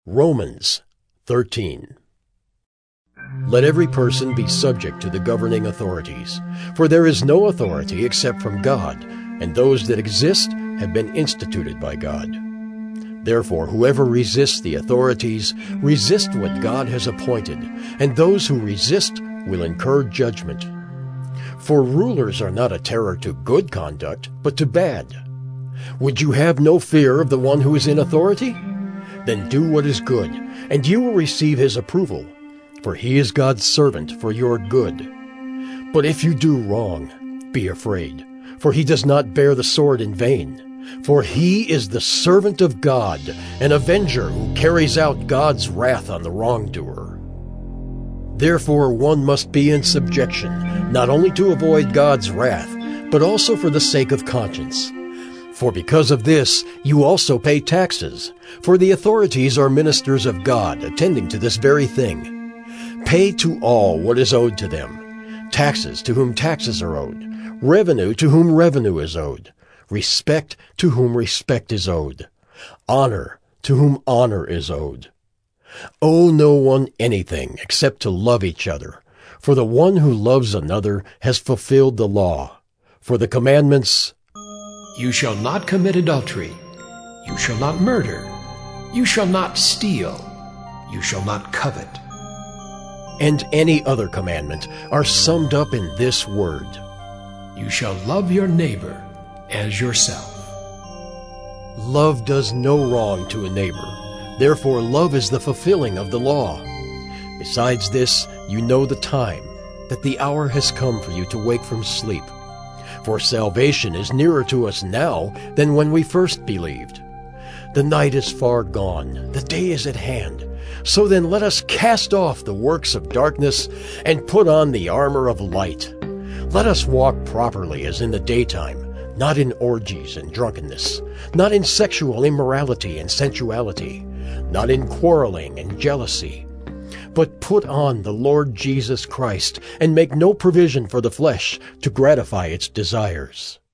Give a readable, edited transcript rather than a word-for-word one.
Romans 13. Let every person be subject to the governing authorities, for there is no authority except from God, and those that exist have been instituted by God. Therefore, whoever resists the authorities resists what God has appointed, and those who resist will incur judgment. For rulers are not a terror to good conduct, but to bad. Would you have no fear of the one who is in authority? Then do what is good, and you will receive his approval, for he is God's servant for your good. But if you do wrong, be afraid, for he does not bear the sword in vain. For he is the servant of God, an avenger who carries out God's wrath on the wrongdoer. Therefore one must be in subjection, not only to avoid God's wrath, but also for the sake of conscience. For because of this you also pay taxes, for the authorities are ministers of God, attending to this very thing. Pay to all what is owed to them, taxes to whom taxes are owed, revenue to whom revenue is owed, respect to whom respect is owed, honor to whom honor is owed. Owe no one anything except to love each other, for the one who loves another has fulfilled the law. For the commandments, "You shall not commit adultery. You shall not murder. You shall not steal. You shall not covet," and any other commandment are summed up in this word: "You shall love your neighbor as yourself." Love does no wrong to a neighbor. Therefore love is the fulfilling of the law. Besides this, you know the time, that the hour has come for you to wake from sleep. For salvation is nearer to us now than when we first believed. The night is far gone, the day is at hand. So then let us cast off the works of darkness and put on the armor of light. Let us walk properly as in the daytime, not in orgies and drunkenness, not in sexual immorality and sensuality, not in quarreling and jealousy. But put on the Lord Jesus Christ, and make no provision for the flesh to gratify its desires.